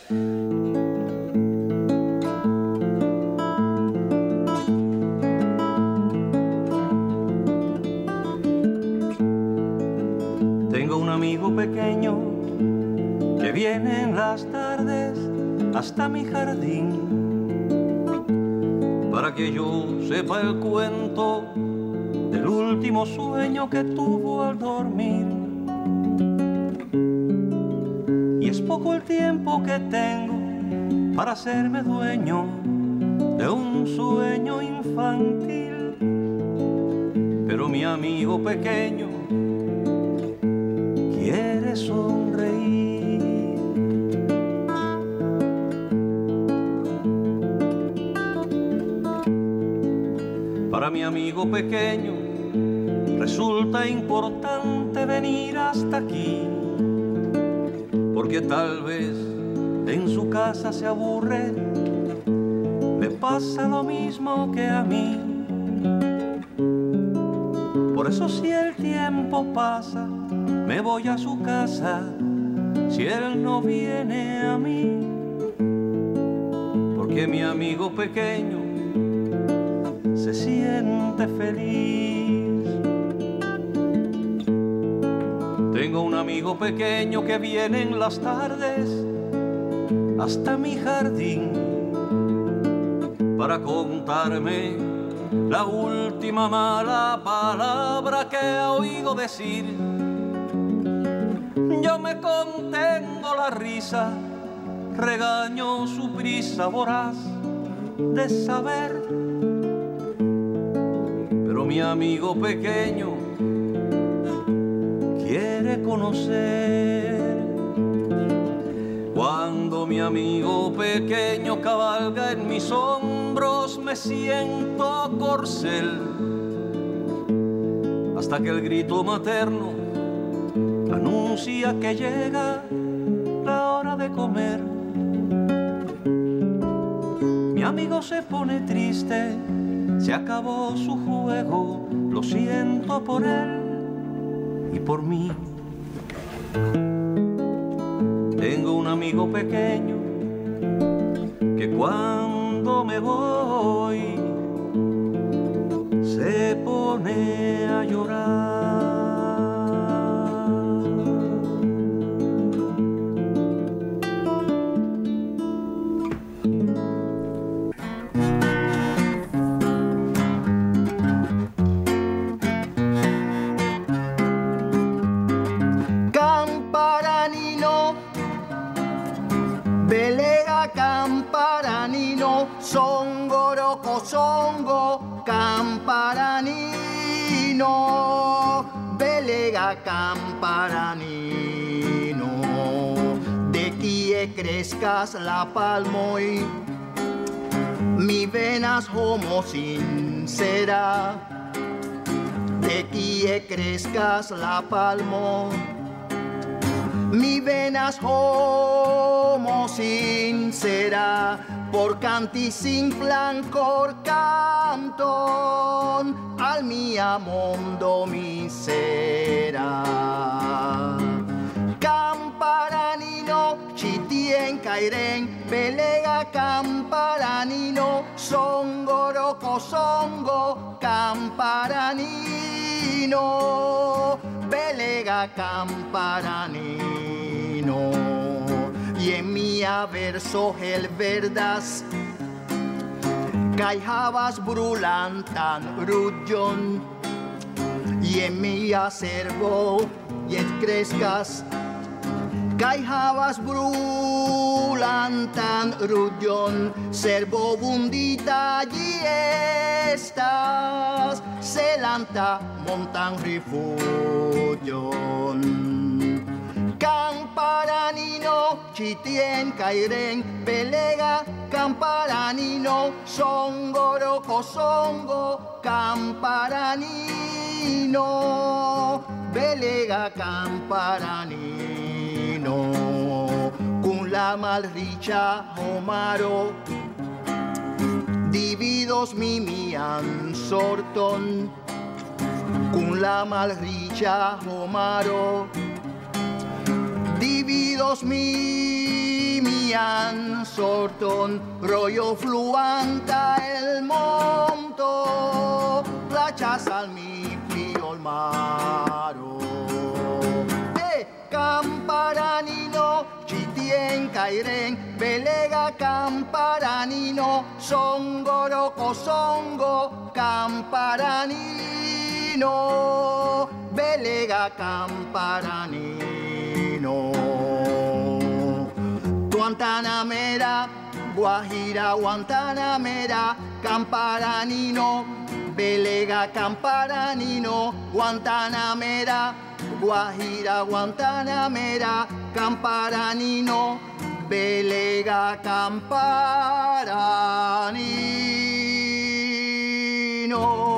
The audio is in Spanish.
Tengo un amigo pequeño que viene en las tardes hasta mi jardín para que yo sepa el cuento del último sueño que tuvo al dormir. Y es poco el tiempo que tengo para hacerme dueño de un sueño infantil, pero mi amigo pequeño quiere sonreír. Para mi amigo pequeño resulta importante venir hasta aquí, porque tal vez en su casa se aburre, le pasa lo mismo que a mí. Por eso si el tiempo pasa, me voy a su casa, si él no viene a mí, porque mi amigo pequeño se siente feliz. Tengo un amigo pequeño que viene en las tardes hasta mi jardín para contarme la última mala palabra que ha oído decir. Yo me contengo la risa, regaño su prisa voraz de saber, pero mi amigo pequeño quiere conocer. Cuando mi amigo pequeño cabalga en mis hombros, me siento corcel, hasta que el grito materno anuncia que llega la hora de comer. Mi amigo se pone triste, se acabó su juego, lo siento por él y por mí. Tengo un amigo pequeño que cuando me voy se pone a llorar. Camparanino, songo, roco, songo, camparanino, belega camparanino, de quie crezcas la palmo y mi venas homo sincera, de quie crezcas la palmo. Mi venas homo sincera, por canti sin flancor canton, al mia mondo misera. Camparanino, chitien cairen, belega camparanino, songo, roco, songo, camparanino, belega camparanino. Y en mi verso el verdas caijabas brulantan rudjon, y en mi acervo y crezcas caijabas brulantan rudjon, servo bundita y estas celanta montan rifugion. Camparanino, chitien cairen, belega camparanino, songo, roco, songo, camparanino, belega camparanino, con la malricha omaro, dividos mimian sorton, con la malricha omaro, dividos mi mimian sorton, rollo fluanta el monto, plachas al mi priol maro. Camparanino, chitien cairen, belega camparanino, songoroco songo, camparanino, belega camparanino. Guantanamera, Guajira, Guantanamera, camparanino, belega camparanino, Guantanamera, Guajira, Guantanamera, camparanino, belega camparanino.